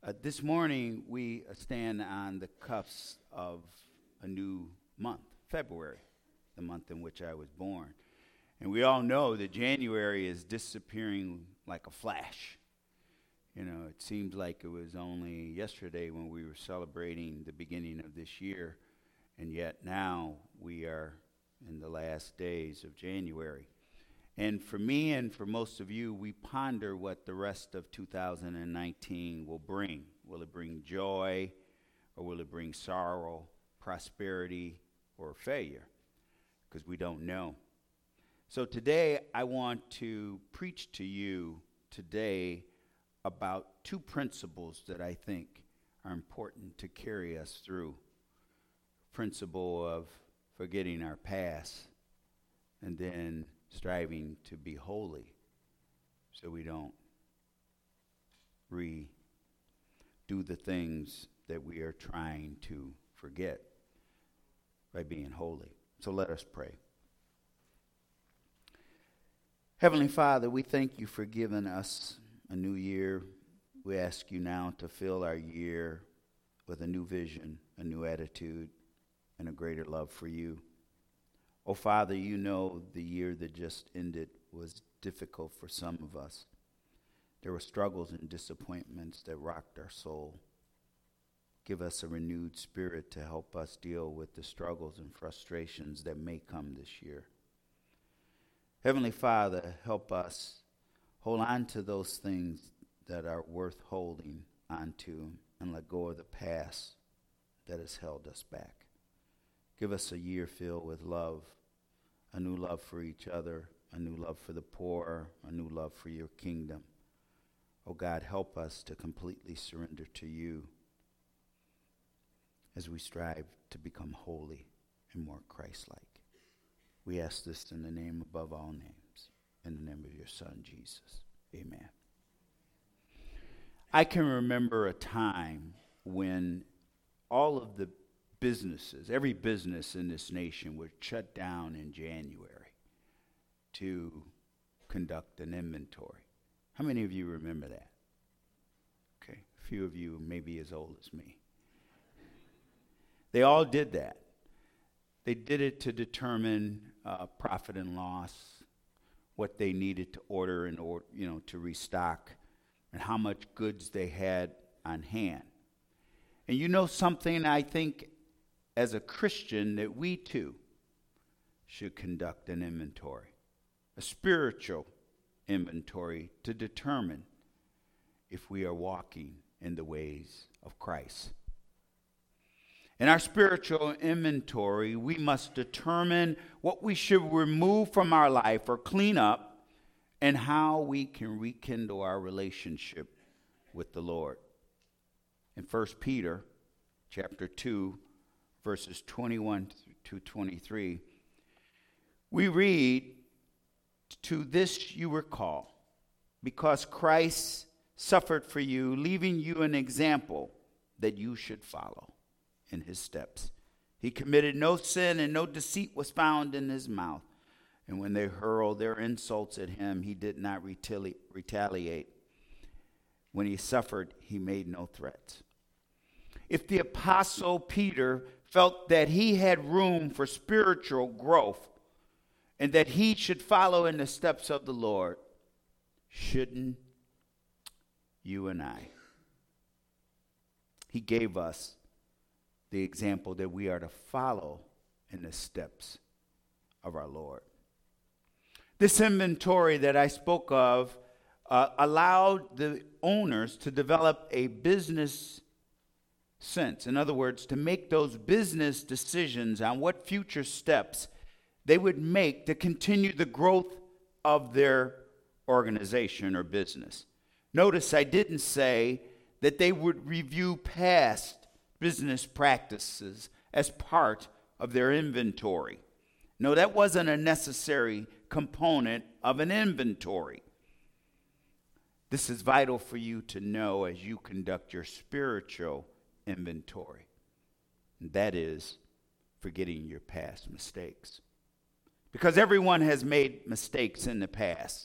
This morning, we stand on the cusp of a new month, February, the month in which I was born. And we all know that January is disappearing like a flash. You know, it seems like it was only yesterday when we were celebrating the beginning of this year, and yet now we are in the last days of January. And for me and for most of you, we ponder what the rest of 2019 will bring. Will it bring joy, or will it bring sorrow, prosperity, or failure? Because we don't know. So today, I want to preach to you today about two principles that I think are important to carry us through. Principle of forgetting our past, and then striving to be holy so we don't redo the things that we are trying to forget by being holy. So let us pray. Heavenly Father, we thank you for giving us a new year. We ask you now to fill our year with a new vision, a new attitude, and a greater love for you. Oh, Father, you know the year that just ended was difficult for some of us. There were struggles and disappointments that rocked our soul. Give us a renewed spirit to help us deal with the struggles and frustrations that may come this year. Heavenly Father, help us hold on to those things that are worth holding onto and let go of the past that has held us back. Give us a year filled with love, a new love for each other, a new love for the poor, a new love for your kingdom. Oh God, help us to completely surrender to you as we strive to become holy and more Christ-like. We ask this in the name above all names, in the name of your Son, Jesus. Amen. I can remember a time when all of the businesses, every business in this nation would shut down in January to conduct an inventory. How many of you remember that? Okay, a few of you may be as old as me. They all did that. They did it to determine profit and loss, what they needed to order in order, to restock, and how much goods they had on hand. And you know something, I think, as a Christian, that we too should conduct an inventory, a spiritual inventory, to determine if we are walking in the ways of Christ. In our spiritual inventory, we must determine what we should remove from our life or clean up, and how we can rekindle our relationship with the Lord. In 1 Peter chapter 2, verses 21 to 23, we read, "To this you were called, because Christ suffered for you, leaving you an example that you should follow in his steps. He committed no sin, and no deceit was found in his mouth. And when they hurled their insults at him, he did not retaliate. When he suffered, he made no threats." If the Apostle Peter felt that he had room for spiritual growth and that he should follow in the steps of the Lord, shouldn't you and I? He gave us the example that we are to follow in the steps of our Lord. This inventory that I spoke of allowed the owners to develop a business sense. In other words, to make those business decisions on what future steps they would make to continue the growth of their organization or business. Notice I didn't say that they would review past business practices as part of their inventory. No, that wasn't a necessary component of an inventory. This is vital for you to know as you conduct your spiritual inventory. And that is forgetting your past mistakes. Because everyone has made mistakes in the past.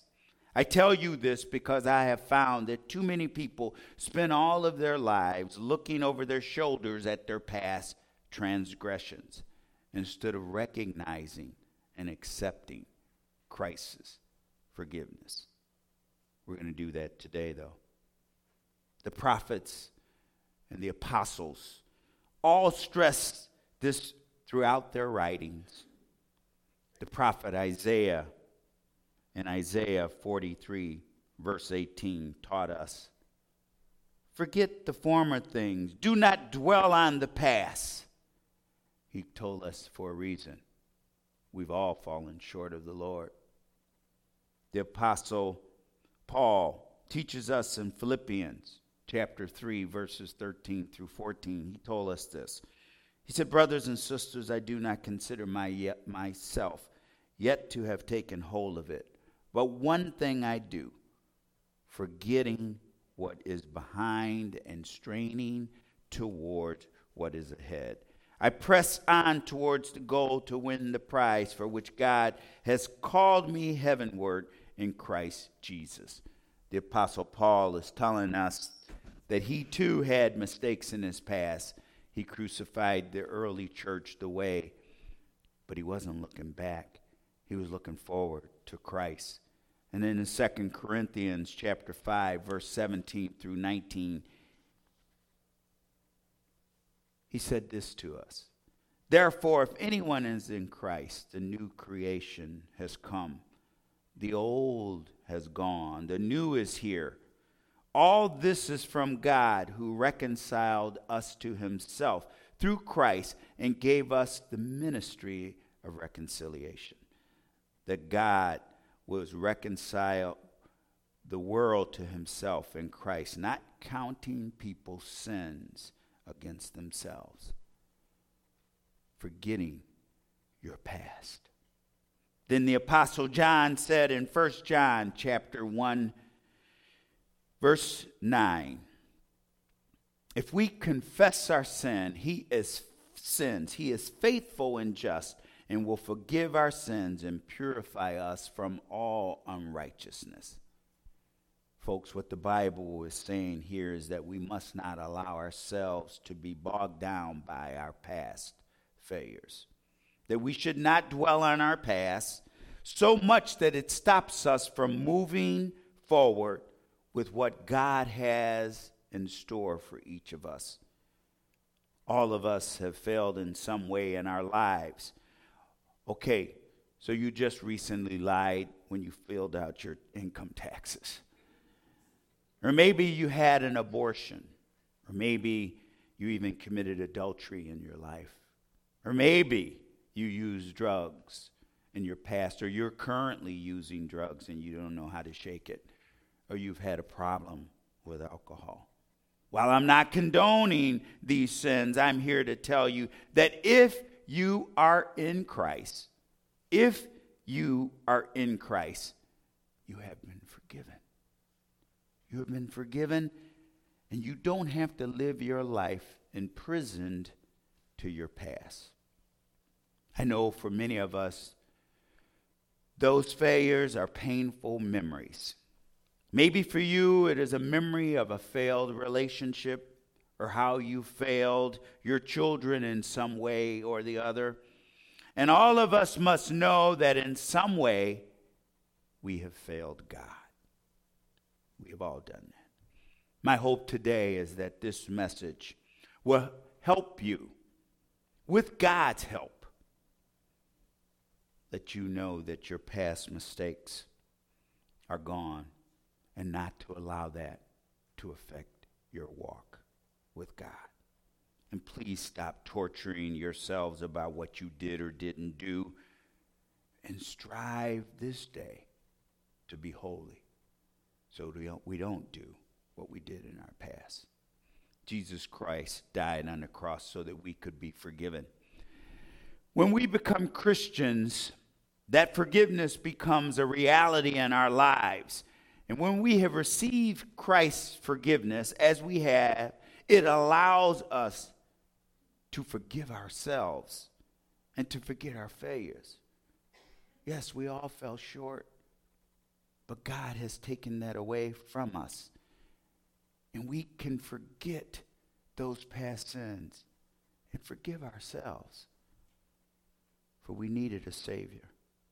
I tell you this because I have found that too many people spend all of their lives looking over their shoulders at their past transgressions instead of recognizing and accepting Christ's forgiveness. We're going to do that today, though. The prophets and the apostles all stress this throughout their writings. The prophet Isaiah in Isaiah 43, verse 18, taught us, forget the former things. Do not dwell on the past. He told us for a reason. We've all fallen short of the Lord. The apostle Paul teaches us in Philippians chapter 3, verses 13 through 14. He told us this. He said, brothers and sisters, I do not consider myself yet to have taken hold of it. But one thing I do, forgetting what is behind and straining toward what is ahead. I press on towards the goal to win the prize for which God has called me heavenward in Christ Jesus. The Apostle Paul is telling us that he too had mistakes in his past. He crucified the early church the way, but he wasn't looking back. He was looking forward to Christ. And then in 2 Corinthians chapter 5, verse 17 through 19, he said this to us. Therefore, if anyone is in Christ, the new creation has come. The old has gone. The new is here. All this is from God, who reconciled us to himself through Christ and gave us the ministry of reconciliation. That God was reconcile the world to himself in Christ, not counting people's sins against themselves, forgetting your past. Then the Apostle John said in 1 John chapter 1, verse 9, if we confess our he is faithful and just and will forgive our sins and purify us from all unrighteousness. Folks, what the Bible is saying here is that we must not allow ourselves to be bogged down by our past failures. That we should not dwell on our past so much that it stops us from moving forward with what God has in store for each of us. All of us have failed in some way in our lives. Okay, so you just recently lied when you filled out your income taxes. Or maybe you had an abortion. Or maybe you even committed adultery in your life. Or maybe you used drugs in your past, or you're currently using drugs and you don't know how to shake it. Or you've had a problem with alcohol. While I'm not condoning these sins, I'm here to tell you that if you are in Christ, you have been forgiven. You have been forgiven, and you don't have to live your life imprisoned to your past. I know for many of us, those failures are painful memories. Maybe for you, it is a memory of a failed relationship or how you failed your children in some way or the other. And all of us must know that in some way we have failed God. We have all done that. My hope today is that this message will help you, with God's help, let you know that your past mistakes are gone and not to allow that to affect your walk with God. And please stop torturing yourselves about what you did or didn't do, and strive this day to be holy so we don't do what we did in our past. Jesus Christ died on the cross so that we could be forgiven. When we become Christians, that forgiveness becomes a reality in our lives. And when we have received Christ's forgiveness, as we have, it allows us to forgive ourselves and to forget our failures. Yes, we all fell short. But God has taken that away from us. And we can forget those past sins and forgive ourselves. For we needed a Savior.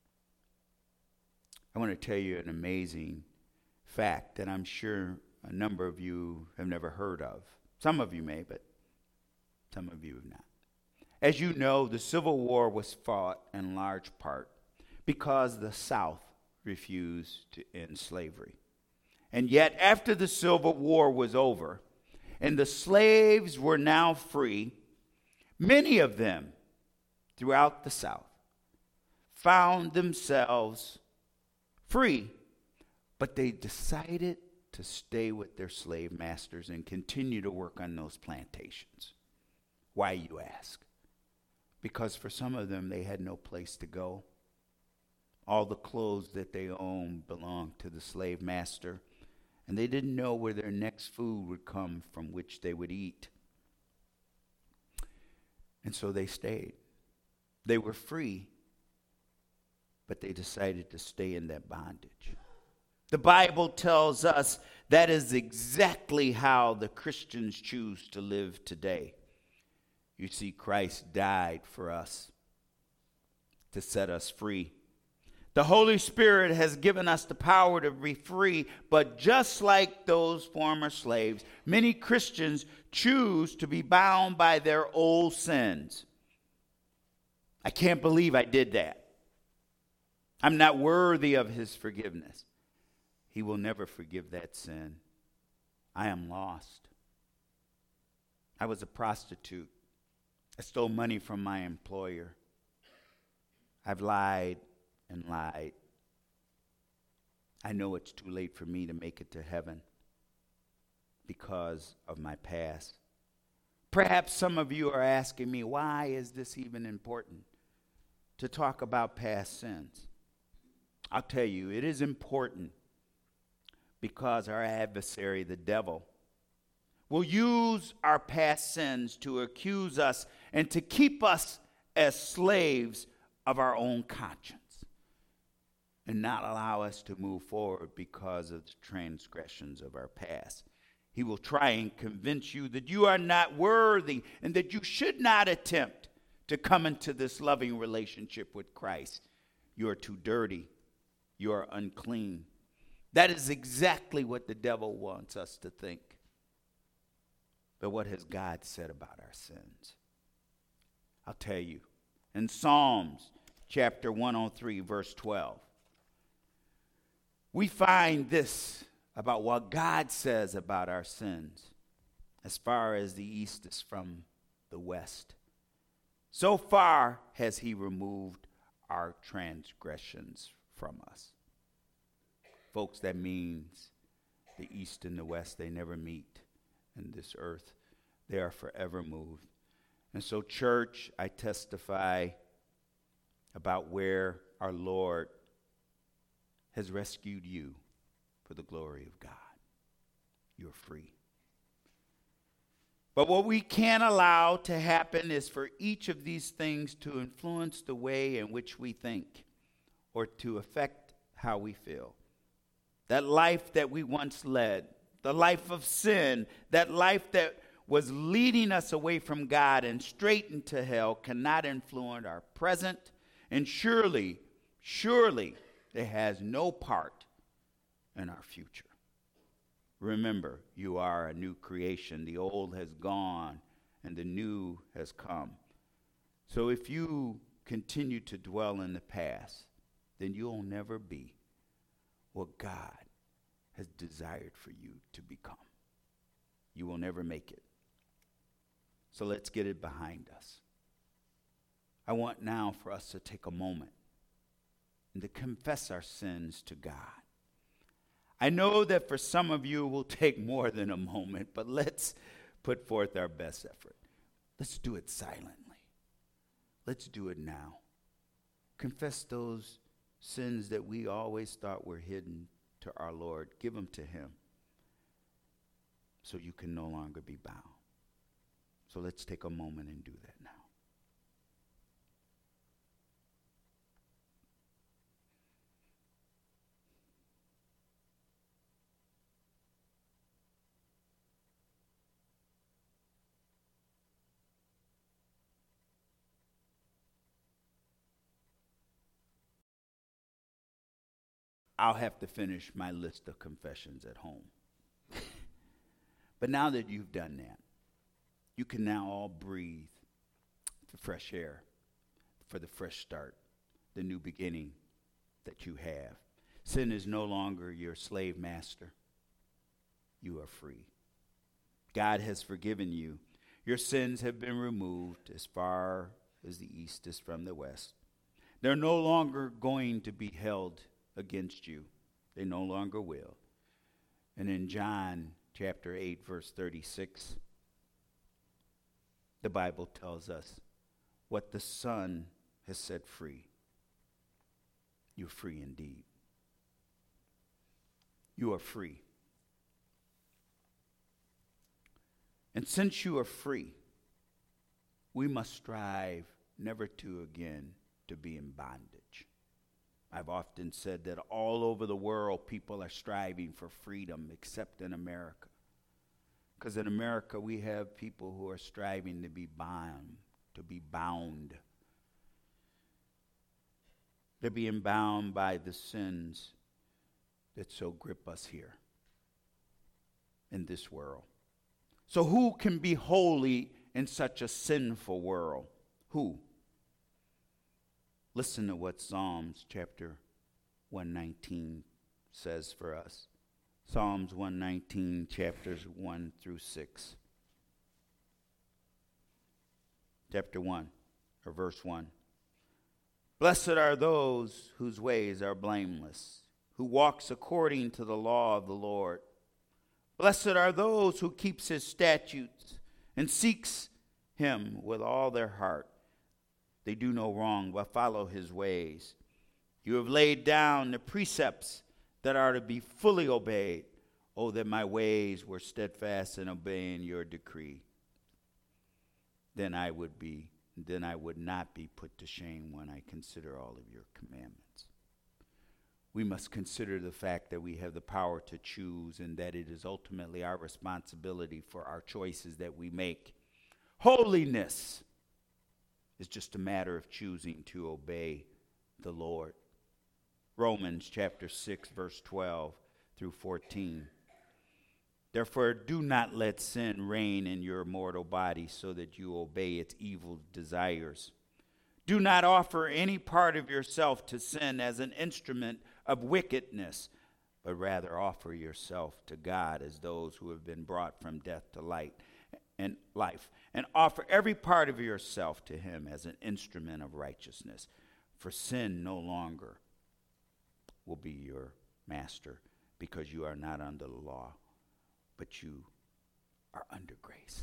I want to tell you an amazing fact that I'm sure a number of you have never heard of. Some of you may, but some of you have not. As you know, the Civil War was fought in large part because the South refused to end slavery. And yet, after the Civil War was over and the slaves were now free, many of them throughout the South found themselves free, but they decided to stay with their slave masters and continue to work on those plantations. Why, you ask? Because for some of them, they had no place to go. All the clothes that they owned belonged to the slave master, and they didn't know where their next food would come from which they would eat. And so they stayed. They were free, but they decided to stay in that bondage. The Bible tells us that is exactly how the Christians choose to live today. You see, Christ died for us to set us free. The Holy Spirit has given us the power to be free, but just like those former slaves, many Christians choose to be bound by their old sins. I can't believe I did that. I'm not worthy of his forgiveness. He will never forgive that sin. I am lost. I was a prostitute. I stole money from my employer. I've lied and lied. I know it's too late for me to make it to heaven because of my past. Perhaps some of you are asking me, why is this even important to talk about past sins? I'll tell you, it is important because our adversary, the devil, will use our past sins to accuse us and to keep us as slaves of our own conscience and not allow us to move forward because of the transgressions of our past. He will try and convince you that you are not worthy and that you should not attempt to come into this loving relationship with Christ. You are too dirty. You are unclean. That is exactly what the devil wants us to think. But what has God said about our sins? I'll tell you. In Psalms chapter 103, verse 12, we find this about what God says about our sins. As far as the east is from the west, so far has he removed our transgressions from us. Folks, that means the east and the west, they never meet in this earth. They are forever moved. And so, church, I testify about where our Lord has rescued you for the glory of God. You're free. But what we can't allow to happen is for each of these things to influence the way in which we think or to affect how we feel. That life that we once led, the life of sin, that life that was leading us away from God and straight into hell cannot influence our present, and surely it has no part in our future. Remember, you are a new creation. The old has gone and the new has come. So if you continue to dwell in the past, then you'll never be what God has desired for you to become. You will never make it. So let's get it behind us. I want now for us to take a moment and to confess our sins to God. I know that for some of you it will take more than a moment, but let's put forth our best effort. Let's do it silently. Let's do it now. Confess those sins that we always thought were hidden to our Lord. Give them to him so you can no longer be bound. So let's take a moment and do that now. I'll have to finish my list of confessions at home. But now that you've done that, you can now all breathe the fresh air for the fresh start, the new beginning that you have. Sin is no longer your slave master. You are free. God has forgiven you. Your sins have been removed as far as the east is from the west. They're no longer going to be held against you. They no longer will. And in John chapter 8, verse 36, the Bible tells us what the Son has set free. You're free indeed. You are free. And since you are free, we must strive never to again to be in bondage. I've often said that all over the world, people are striving for freedom, except in America. Because in America, we have people who are striving to be bound, They're being bound by the sins that so grip us here in this world. So who can be holy in such a sinful world? Who? Listen to what Psalms chapter 119 says for us. Psalms 119, chapters 1 through 6. Chapter 1, or verse 1. Blessed are those whose ways are blameless, who walks according to the law of the Lord. Blessed are those who keeps his statutes and seeks him with all their heart. They do no wrong, but follow his ways. You have laid down the precepts that are to be fully obeyed. Oh, that my ways were steadfast in obeying your decree. Then I would not be put to shame when I consider all of your commandments. We must consider the fact that we have the power to choose and that it is ultimately our responsibility for our choices that we make. Holiness is just a matter of choosing to obey the Lord. Romans chapter 6, verse 12 through 14. Therefore, do not let sin reign in your mortal body so that you obey its evil desires. Do not offer any part of yourself to sin as an instrument of wickedness, but rather offer yourself to God as those who have been brought from death to life, and offer every part of yourself to him as an instrument of righteousness. For sin no longer will be your master, because you are not under the law, but you are under grace.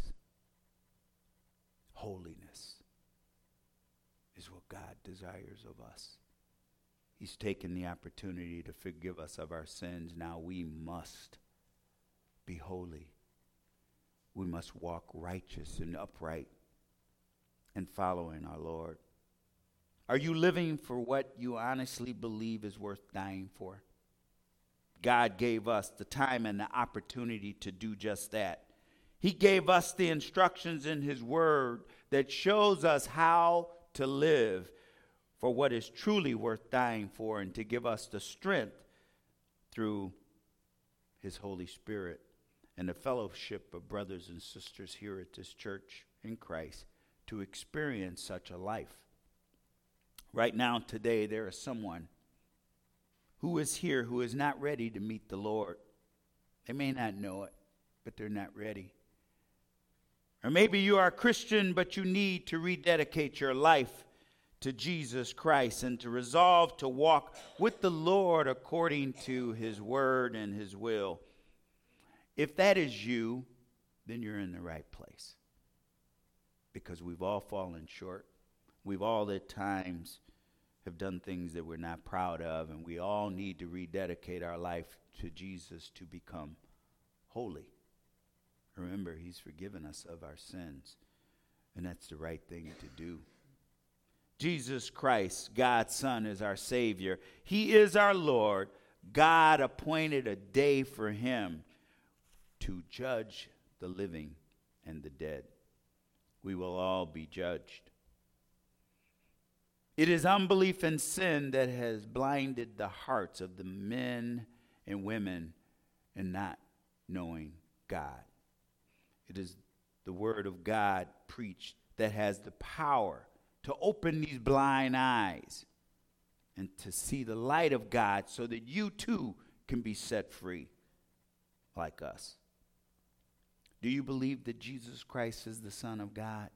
Holiness is what God desires of us. He's taken the opportunity to forgive us of our sins. Now we must be holy. We must walk righteous and upright and following our Lord. Are you living for what you honestly believe is worth dying for? God gave us the time and the opportunity to do just that. He gave us the instructions in his word that shows us how to live for what is truly worth dying for, and to give us the strength through his Holy Spirit and the fellowship of brothers and sisters here at this church in Christ to experience such a life. Right now, today, there is someone who is here who is not ready to meet the Lord. They may not know it, but they're not ready. Or maybe you are a Christian, but you need to rededicate your life to Jesus Christ and to resolve to walk with the Lord according to his word and his will. If that is you, then you're in the right place. Because we've all fallen short. We've all at times have done things that we're not proud of, and we all need to rededicate our life to Jesus to become holy. Remember, he's forgiven us of our sins, and that's the right thing to do. Jesus Christ, God's Son, is our Savior. He is our Lord. God appointed a day for him to judge the living and the dead. We will all be judged. It is unbelief and sin that has blinded the hearts of the men and women in not knowing God. It is the word of God preached that has the power to open these blind eyes and to see the light of God so that you too can be set free like us. Do you believe that Jesus Christ is the Son of God?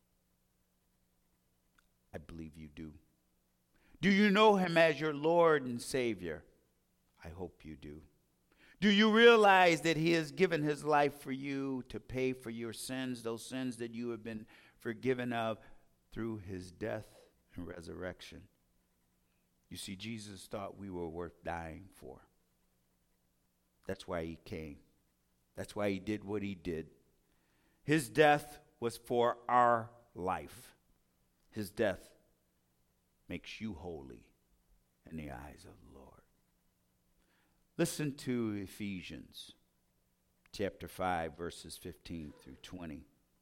I believe you do. Do you know him as your Lord and Savior? I hope you do. Do you realize that he has given his life for you to pay for your sins, those sins that you have been forgiven of through his death and resurrection? You see, Jesus thought we were worth dying for. That's why he came. That's why he did what he did. His death was for our life. His death makes you holy in the eyes of the Lord. Listen to Ephesians chapter 5, verses 15 through 20.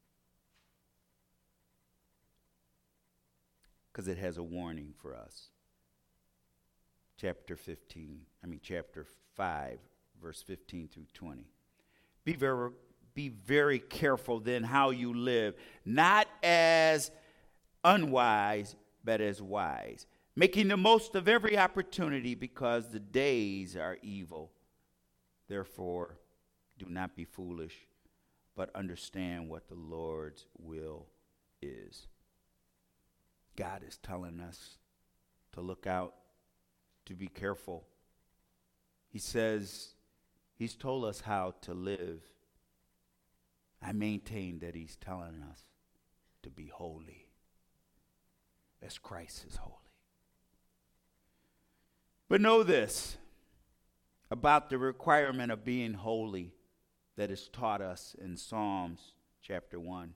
Because it has a warning for us. Chapter 5, verse 15 through 20. Be very careful then how you live, not as unwise, but as wise, making the most of every opportunity because the days are evil. Therefore, do not be foolish, but understand what the Lord's will is. God is telling us to look out, to be careful. He says, he's told us how to live. I maintain that he's telling us to be holy, as Christ is holy. But know this about the requirement of being holy that is taught us in Psalms chapter 1.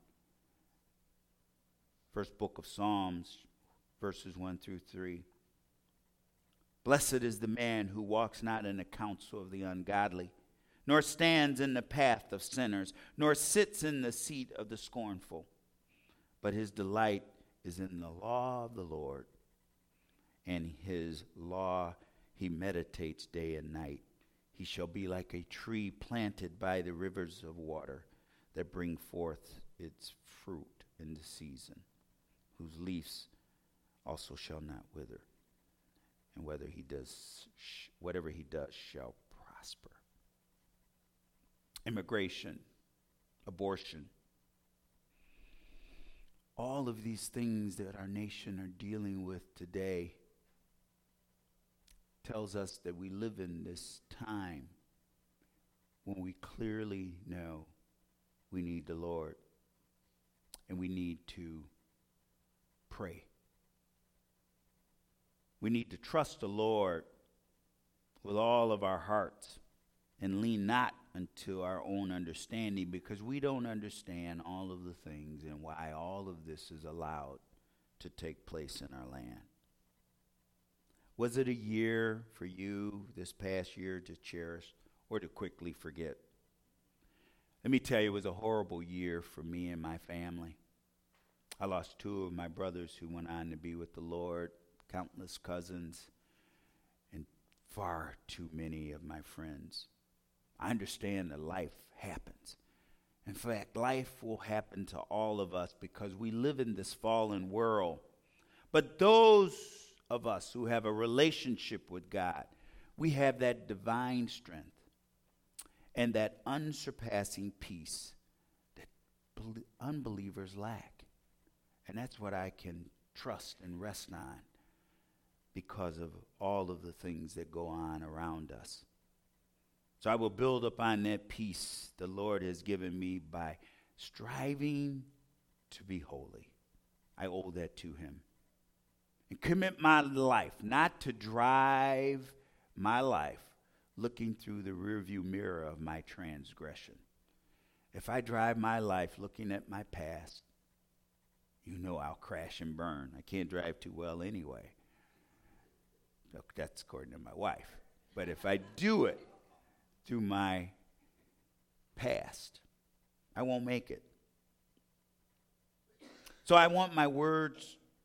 First book of Psalms, verses 1 through 3. Blessed is the man who walks not in the counsel of the ungodly, nor stands in the path of sinners, nor sits in the seat of the scornful. But his delight is in the law of the Lord, and his law he meditates day and night. He shall be like a tree planted by the rivers of water that bring forth its fruit in the season, whose leaves also shall not wither, and whatever he does shall prosper. Immigration, abortion, all of these things that our nation are dealing with today tells us that we live in this time when we clearly know we need the Lord and we need to pray. We need to trust the Lord with all of our hearts and lean not unto our own understanding, because we don't understand all of the things and why all of this is allowed to take place in our land. Was it a year for you this past year to cherish or to quickly forget? Let me tell you, it was a horrible year for me and my family. I lost 2 of my brothers who went on to be with the Lord, countless cousins, and far too many of my friends. I understand that life happens. In fact, life will happen to all of us because we live in this fallen world. But those of us who have a relationship with God, we have that divine strength and that unsurpassing peace that unbelievers lack. And that's what I can trust and rest on because of all of the things that go on around us. So I will build upon that peace the Lord has given me by striving to be holy. I owe that to him. And commit my life not to drive my life looking through the rearview mirror of my transgression. If I drive my life looking at my past, you know I'll crash and burn. I can't drive too well anyway. That's according to my wife. But if I do it through my past, I won't make it. So I want my words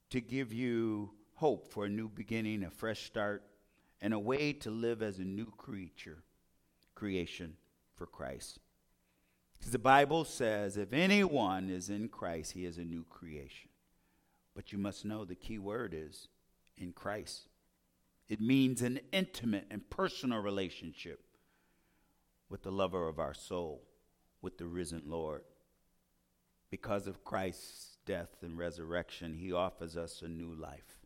to give you hope for a new beginning, a fresh start, and a way to live as a new creation for Christ. Because the Bible says if anyone is in Christ, he is a new creation. But you must know the key word is in Christ. It means an intimate and personal relationship with the lover of our soul, with the risen Lord. Because of Christ's death and resurrection, he offers us a new life.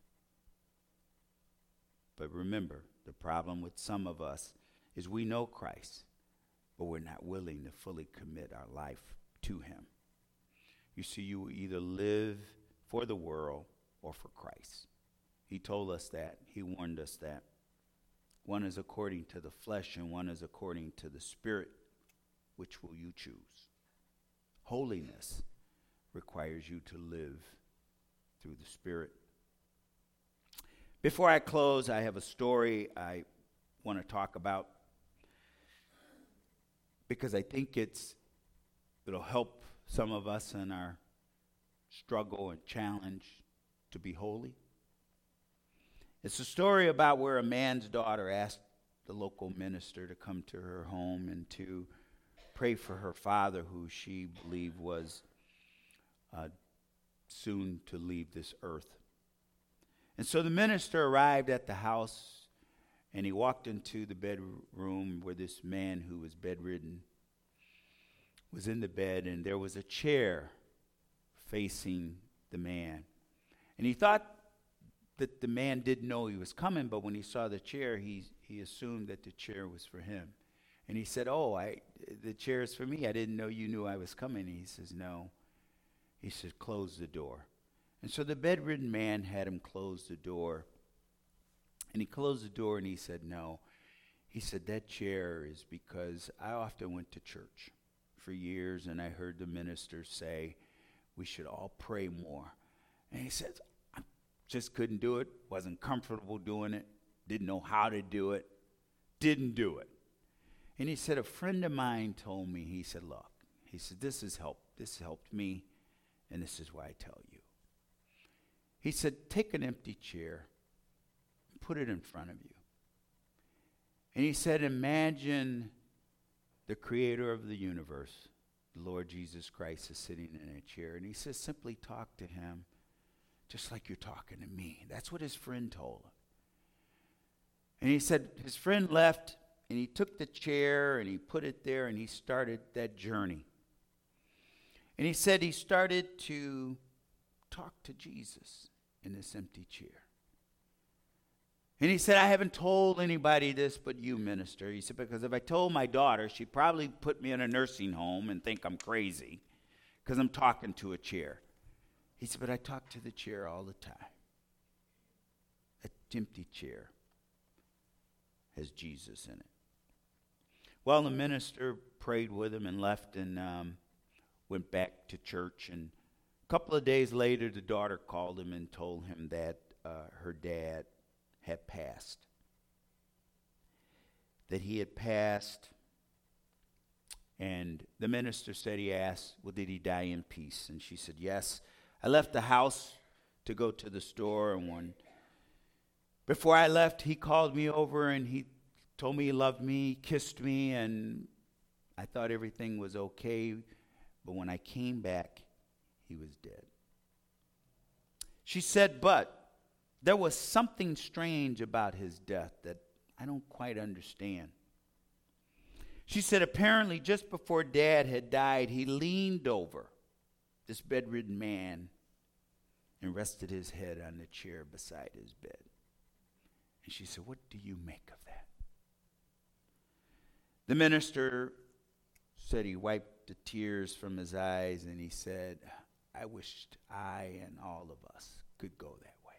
But remember, the problem with some of us is we know Christ, but we're not willing to fully commit our life to him. You see, you will either live for the world or for Christ. He told us that. He warned us that. One is according to the flesh and one is according to the Spirit. Which will you choose? Holiness requires you to live through the Spirit. Before I close, I have a story I want to talk about because I think it'll help some of us in our struggle and challenge to be holy. It's a story about where a man's daughter asked the local minister to come to her home and to pray for her father, who she believed was soon to leave this earth. And so the minister arrived at the house, and he walked into the bedroom where this man who was bedridden was in the bed, and there was a chair facing the man. And he thought that the man didn't know he was coming, but when he saw the chair, he assumed that the chair was for him. And he said, the chair is for me. I didn't know you knew I was coming. And he says, no. He said, close the door. And so the bedridden man had him close the door. And he closed the door and he said, no. He said, that chair is because I often went to church for years and I heard the minister say we should all pray more. And he says, I just couldn't do it, wasn't comfortable doing it, didn't know how to do it, didn't do it. And he said, a friend of mine told me, he said, look, he said, this has helped me, and this is why I tell you. He said, take an empty chair, put it in front of you. And he said, imagine the creator of the universe, the Lord Jesus Christ, is sitting in a chair. And he says, simply talk to him just like you're talking to me. That's what his friend told him. And he said his friend left, and he took the chair and he put it there and he started that journey. And he said he started to talk to Jesus in this empty chair. And he said, I haven't told anybody this but you, minister. He said, because if I told my daughter, she'd probably put me in a nursing home and think I'm crazy because I'm talking to a chair. He said, but I talk to the chair all the time. That empty chair has Jesus in it. Well, the minister prayed with him and left and went back to church. And a couple of days later, the daughter called him and told him that her dad had passed. That he had passed. And the minister said, he asked, well, did he die in peace? And she said, yes. I left the house to go to the store, and before I left, he called me over and he told me he loved me, kissed me, and I thought everything was okay. But when I came back, he was dead. She said, but there was something strange about his death that I don't quite understand. She said, apparently just before Dad had died, he leaned over this bedridden man and rested his head on the chair beside his bed. And she said, what do you make of that? The minister said he wiped the tears from his eyes and he said, I wished I and all of us could go that way.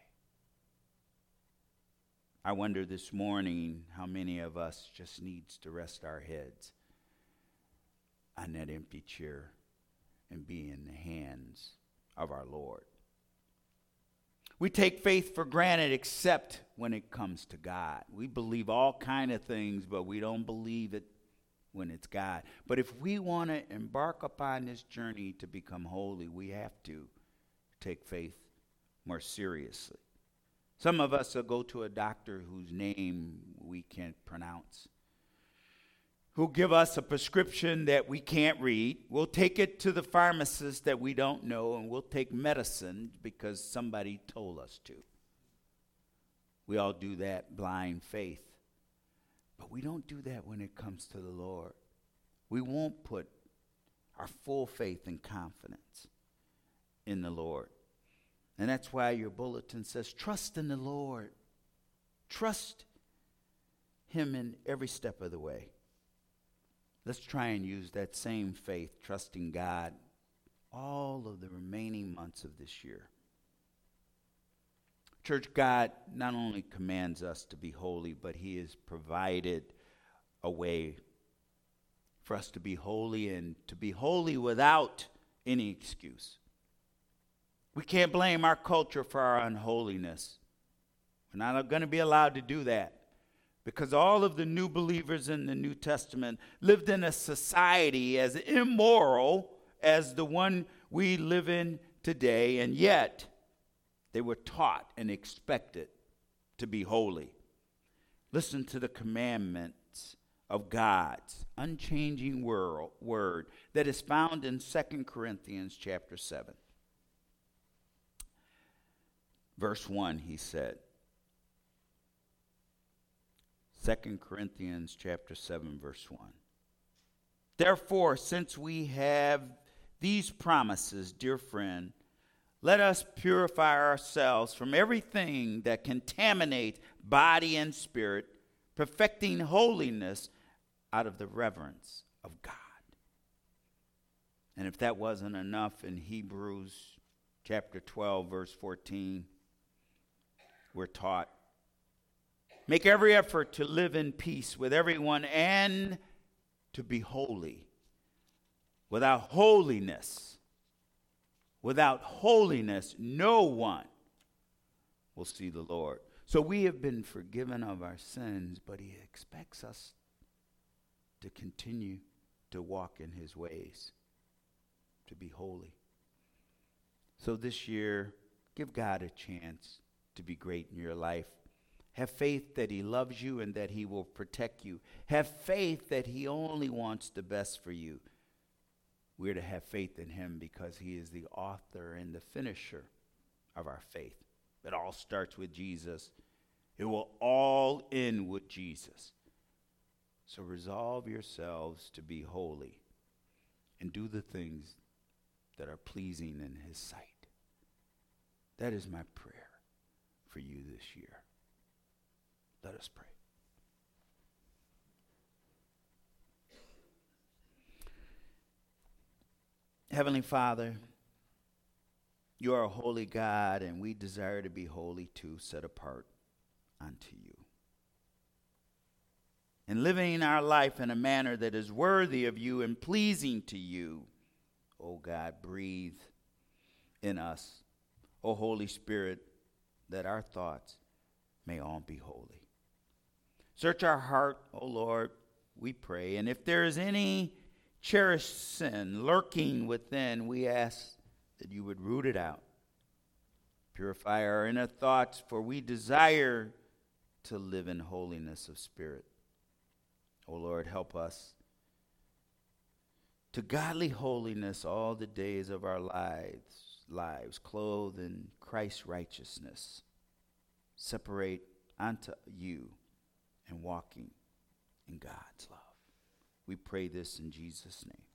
I wonder this morning how many of us just needs to rest our heads on that empty chair and be in the hands of our Lord. We take faith for granted except when it comes to God. We believe all kind of things, but we don't believe it when it's God. But if we want to embark upon this journey to become holy, we have to take faith more seriously. Some of us will go to a doctor whose name we can't pronounce, who'll give us a prescription that we can't read. We'll take it to the pharmacist that we don't know, and we'll take medicine because somebody told us to. We all do that blind faith. But we don't do that when it comes to the Lord. We won't put our full faith and confidence in the Lord. And that's why your bulletin says, trust in the Lord. Trust him in every step of the way. Let's try and use that same faith, trusting God, all of the remaining months of this year. Church, God not only commands us to be holy, but he has provided a way for us to be holy, and to be holy without any excuse. We can't blame our culture for our unholiness. We're not going to be allowed to do that, because all of the new believers in the New Testament lived in a society as immoral as the one we live in today, and yet they were taught and expected to be holy. Listen to the commandments of God's unchanging word that is found in 2 Corinthians chapter 7. Verse 1, he said. 2 Corinthians chapter 7, verse 1. Therefore, since we have these promises, dear friend, let us purify ourselves from everything that contaminates body and spirit, perfecting holiness out of the reverence of God. And if that wasn't enough, in Hebrews chapter 12, verse 14, we're taught, make every effort to live in peace with everyone and to be holy. Without holiness, no one will see the Lord. So we have been forgiven of our sins, but he expects us to continue to walk in his ways, to be holy. So this year, give God a chance to be great in your life. Have faith that he loves you and that he will protect you. Have faith that he only wants the best for you. We're to have faith in him because he is the author and the finisher of our faith. It all starts with Jesus. It will all end with Jesus. So resolve yourselves to be holy and do the things that are pleasing in his sight. That is my prayer for you this year. Let us pray. Heavenly Father, you are a holy God, and we desire to be holy too, set apart unto you. And living our life in a manner that is worthy of you and pleasing to you, oh God, breathe in us, oh Holy Spirit, that our thoughts may all be holy. Search our heart, oh Lord, we pray. And if there is any cherished sin lurking within, we ask that you would root it out. Purify our inner thoughts, for we desire to live in holiness of spirit. Oh Lord, help us to godly holiness all the days of our lives, clothed in Christ's righteousness, separate unto you and walking in God's love. We pray this in Jesus' name.